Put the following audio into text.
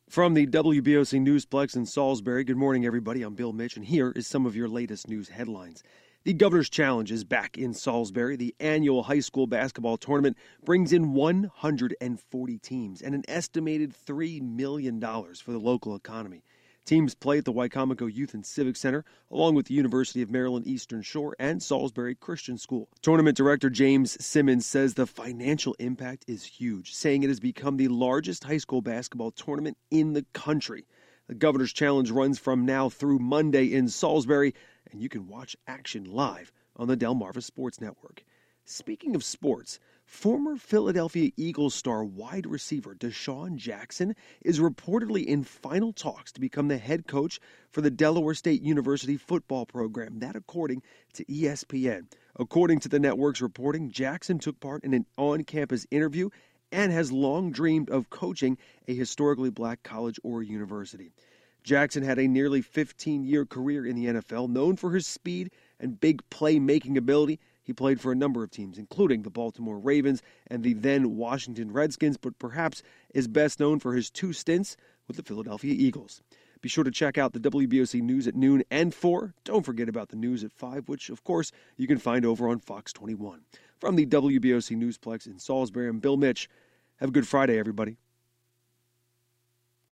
From the WBOC Newsplex in Salisbury, good morning, everybody. I'm Bill Mitch, and here is some of your latest news headlines. The Governor's Challenge is back in Salisbury. The annual high school basketball tournament brings in 140 teams and an estimated $3 million for the local economy. Teams play at the Wicomico Youth and Civic Center, along with the University of Maryland Eastern Shore and Salisbury Christian School. Tournament director James Simmons says the financial impact is huge, saying it has become the largest high school basketball tournament in the country. The Governor's Challenge runs from now through Monday in Salisbury, and you can watch action live on the Delmarva Sports Network. Speaking of sports, former Philadelphia Eagles star wide receiver Deshaun Jackson is reportedly in final talks to become the head coach for the Delaware State University football program, that according to ESPN. According to the network's reporting, Jackson took part in an on-campus interview and has long dreamed of coaching a historically black college or university. Jackson had a nearly 15-year career in the NFL, known for his speed and big play-making ability. He played for a number of teams, including the Baltimore Ravens and the then Washington Redskins, but perhaps is best known for his 2 stints with the Philadelphia Eagles. Be sure to check out the WBOC News at noon and 4. Don't forget about the news at 5, which, of course, you can find over on Fox 21. From the WBOC Newsplex in Salisbury, I'm Bill Mitch. Have a good Friday, everybody.